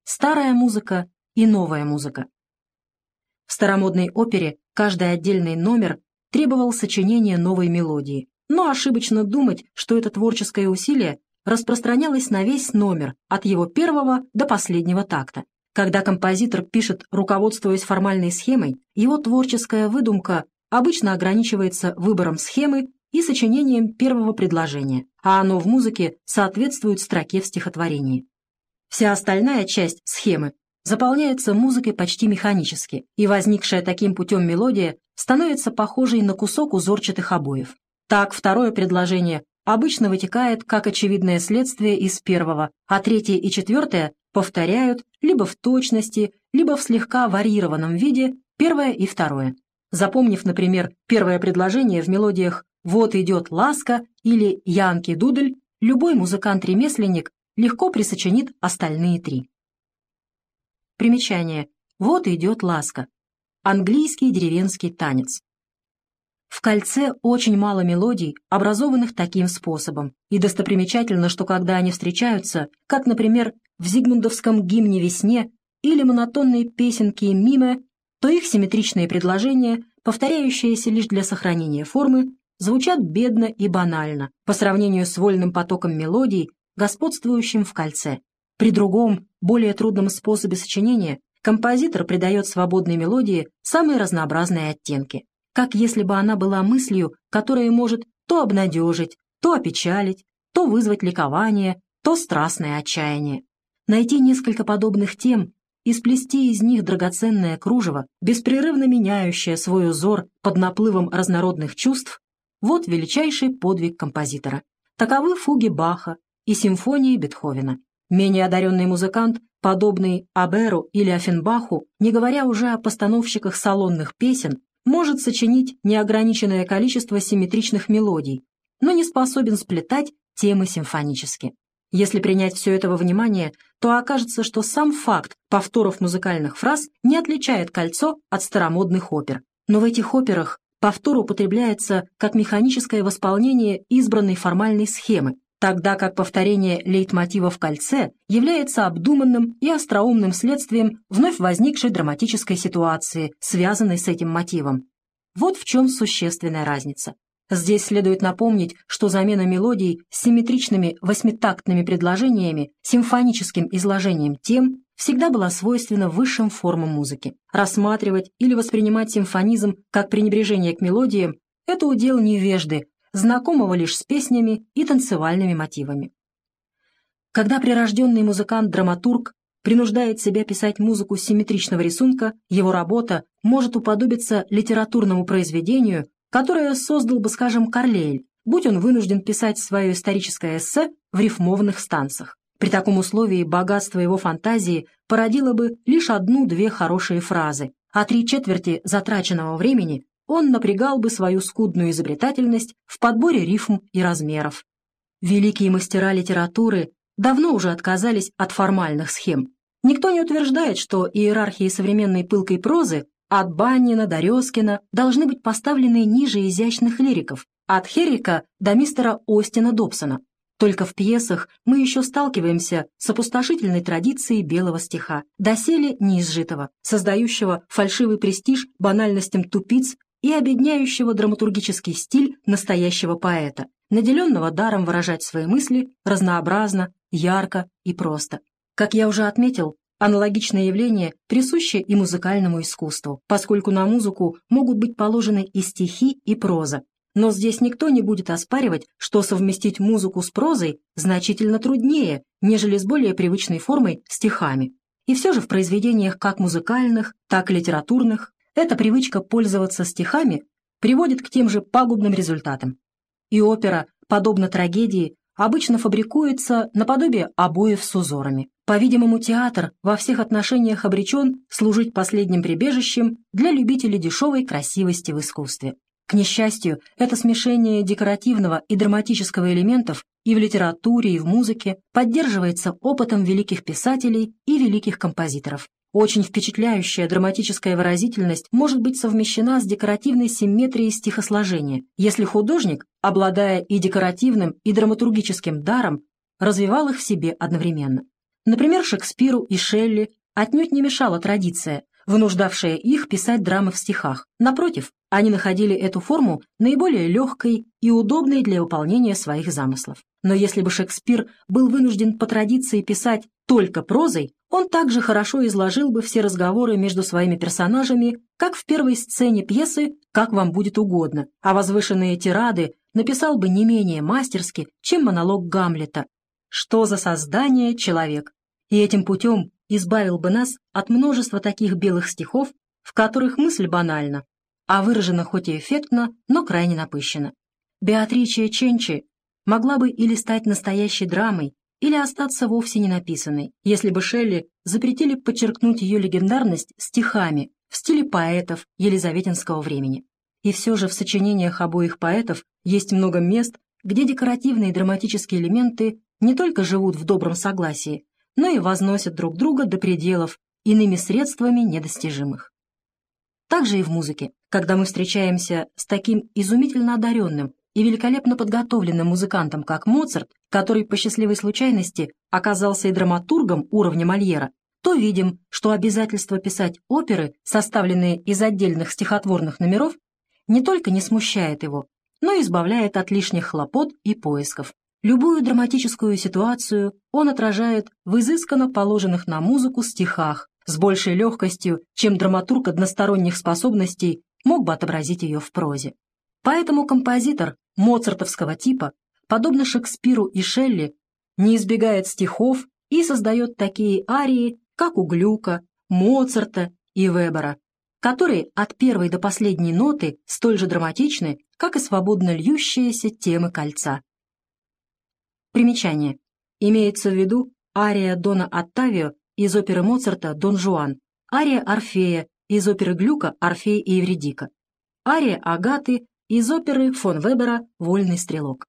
старая музыка и новая музыка. В старомодной опере каждый отдельный номер требовал сочинения новой мелодии, но ошибочно думать, что это творческое усилие распространялось на весь номер от его первого до последнего такта. Когда композитор пишет, руководствуясь формальной схемой, его творческая выдумка обычно ограничивается выбором схемы и сочинением первого предложения, а оно в музыке соответствует строке в стихотворении. Вся остальная часть схемы заполняется музыкой почти механически, и возникшая таким путем мелодия становится похожей на кусок узорчатых обоев. Так, второе предложение обычно вытекает как очевидное следствие из первого, а третье и четвертое повторяют либо в точности, либо в слегка варьированном виде первое и второе. Запомнив, например, первое предложение в мелодиях «Вот идет ласка» или «Янки-дудль», любой музыкант-ремесленник легко присочинит остальные три. Примечание. «Вот идет ласка». Английский деревенский танец. В «Кольце» очень мало мелодий, образованных таким способом, и достопримечательно, что когда они встречаются, как, например, в зигмундовском гимне «Весне» или монотонной песенке «Миме», то их симметричные предложения, повторяющиеся лишь для сохранения формы, звучат бедно и банально по сравнению с вольным потоком мелодий, господствующим в «Кольце». При другом, более трудном способе сочинения композитор придает свободной мелодии самые разнообразные оттенки, как если бы она была мыслью, которая может то обнадежить, то опечалить, то вызвать ликование, то страстное отчаяние. Найти несколько подобных тем и сплести из них драгоценное кружево, беспрерывно меняющее свой узор под наплывом разнородных чувств, вот величайший подвиг композитора. Таковы фуги Баха и симфонии Бетховена. Менее одаренный музыкант, подобный Аберу или Оффенбаху, не говоря уже о постановщиках салонных песен, может сочинить неограниченное количество симметричных мелодий, но не способен сплетать темы симфонически. Если принять все это во внимание, то окажется, что сам факт повторов музыкальных фраз не отличает «Кольцо» от старомодных опер. Но в этих операх повтор употребляется как механическое восполнение избранной формальной схемы, тогда как повторение лейтмотива в «Кольце» является обдуманным и остроумным следствием вновь возникшей драматической ситуации, связанной с этим мотивом. Вот в чем существенная разница. Здесь следует напомнить, что замена мелодий с симметричными восьмитактными предложениями, симфоническим изложением тем всегда была свойственна высшим формам музыки. Рассматривать или воспринимать симфонизм как пренебрежение к мелодиям – это удел невежды, знакомого лишь с песнями и танцевальными мотивами. Когда прирожденный музыкант-драматург принуждает себя писать музыку симметричного рисунка, его работа может уподобиться литературному произведению, которое создал бы, скажем, Карлейль, будь он вынужден писать свое историческое эссе в рифмованных станцах. При таком условии богатство его фантазии породило бы лишь одну-две хорошие фразы, а 3/4 затраченного времени он напрягал бы свою скудную изобретательность в подборе рифм и размеров. Великие мастера литературы давно уже отказались от формальных схем. Никто не утверждает, что иерархии современной пылкой прозы от Баннина до Резкина должны быть поставлены ниже изящных лириков, от Херрика до мистера Остина Добсона. Только в пьесах мы еще сталкиваемся с опустошительной традицией белого стиха, доселе неизжитого, создающего фальшивый престиж банальностям тупиц и обедняющего драматургический стиль настоящего поэта, наделенного даром выражать свои мысли разнообразно, ярко и просто. Как я уже отметил, аналогичное явление присуще и музыкальному искусству, поскольку на музыку могут быть положены и стихи, и проза. Но здесь никто не будет оспаривать, что совместить музыку с прозой значительно труднее, нежели с более привычной формой стихами. И все же в произведениях как музыкальных, так и литературных эта привычка пользоваться стихами приводит к тем же пагубным результатам. И опера, подобно трагедии, обычно фабрикуется наподобие обоев с узорами. По-видимому, театр во всех отношениях обречен служить последним прибежищем для любителей дешевой красивости в искусстве. К несчастью, это смешение декоративного и драматического элементов и в литературе, и в музыке поддерживается опытом великих писателей и великих композиторов. Очень впечатляющая драматическая выразительность может быть совмещена с декоративной симметрией стихосложения, если художник, обладая и декоративным, и драматургическим даром, развивал их в себе одновременно. Например, Шекспиру и Шелли отнюдь не мешала традиция, вынуждавшая их писать драмы в стихах. Напротив, они находили эту форму наиболее легкой и удобной для выполнения своих замыслов. Но если бы Шекспир был вынужден по традиции писать только прозой, он также хорошо изложил бы все разговоры между своими персонажами, как в первой сцене пьесы «Как вам будет угодно», а возвышенные тирады написал бы не менее мастерски, чем монолог Гамлета «Что за создание человек?» и этим путем избавил бы нас от множества таких белых стихов, в которых мысль банальна, а выражена хоть и эффектно, но крайне напыщенно. Беатриче Ченчи могла бы или стать настоящей драмой, или остаться вовсе не написанной, если бы Шелли запретили подчеркнуть ее легендарность стихами в стиле поэтов елизаветинского времени. И все же в сочинениях обоих поэтов есть много мест, где декоративные и драматические элементы не только живут в добром согласии, но и возносят друг друга до пределов, иными средствами недостижимых. Также и в музыке, когда мы встречаемся с таким изумительно одаренным и великолепно подготовленным музыкантом, как Моцарт, который по счастливой случайности оказался и драматургом уровня Мольера, то видим, что обязательство писать оперы, составленные из отдельных стихотворных номеров, не только не смущает его, но и избавляет от лишних хлопот и поисков. Любую драматическую ситуацию он отражает в изысканно положенных на музыку стихах с большей легкостью, чем драматург односторонних способностей мог бы отобразить ее в прозе. Поэтому композитор моцартовского типа, подобно Шекспиру и Шелли, не избегает стихов и создает такие арии, как у Глюка, Моцарта и Вебера, которые от первой до последней ноты столь же драматичны, как и свободно льющиеся темы кольца. Примечание. Имеется в виду ария Дона Оттавио из оперы Моцарта «Дон Жуан», ария Орфея из оперы Глюка «Орфей и Евридика», ария Агаты из оперы фон Вебера «Вольный стрелок».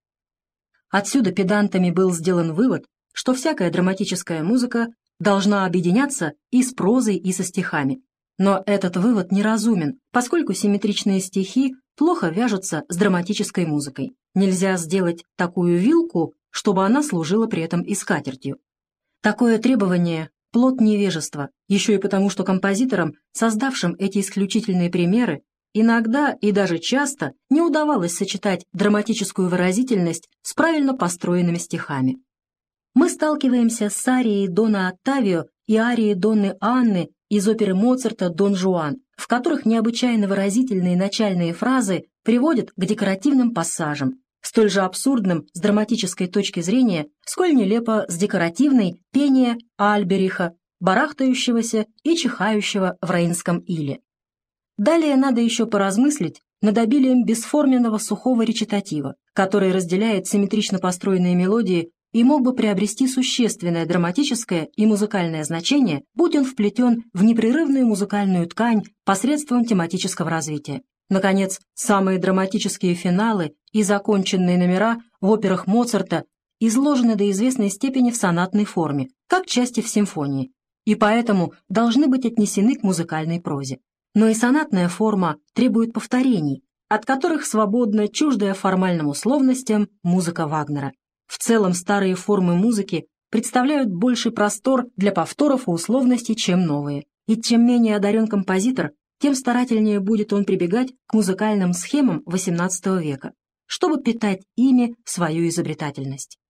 Отсюда педантами был сделан вывод, что всякая драматическая музыка должна объединяться и с прозой, и со стихами. Но этот вывод неразумен, поскольку симметричные стихи плохо вяжутся с драматической музыкой. Нельзя сделать такую вилку, чтобы она служила при этом и скатертью. Такое требование – плод невежества, еще и потому, что композиторам, создавшим эти исключительные примеры, иногда и даже часто не удавалось сочетать драматическую выразительность с правильно построенными стихами. Мы сталкиваемся с арией Дона Оттавио и арией Донны Анны из оперы Моцарта «Дон Жуан», в которых необычайно выразительные начальные фразы приводят к декоративным пассажам, столь же абсурдным с драматической точки зрения, сколь нелепо с декоративной пение Альбериха, барахтающегося и чихающего в Рейнском иле. Далее надо еще поразмыслить над обилием бесформенного сухого речитатива, который разделяет симметрично построенные мелодии и мог бы приобрести существенное драматическое и музыкальное значение, будь он вплетен в непрерывную музыкальную ткань посредством тематического развития. Наконец, самые драматические финалы и законченные номера в операх Моцарта изложены до известной степени в сонатной форме, как части в симфонии, и поэтому должны быть отнесены к музыкальной прозе. Но и сонатная форма требует повторений, от которых свободна чуждая формальным условностям музыка Вагнера. В целом старые формы музыки представляют больший простор для повторов и условностей, чем новые. И чем менее одарен композитор, тем старательнее будет он прибегать к музыкальным схемам XVIII века, чтобы питать ими свою изобретательность.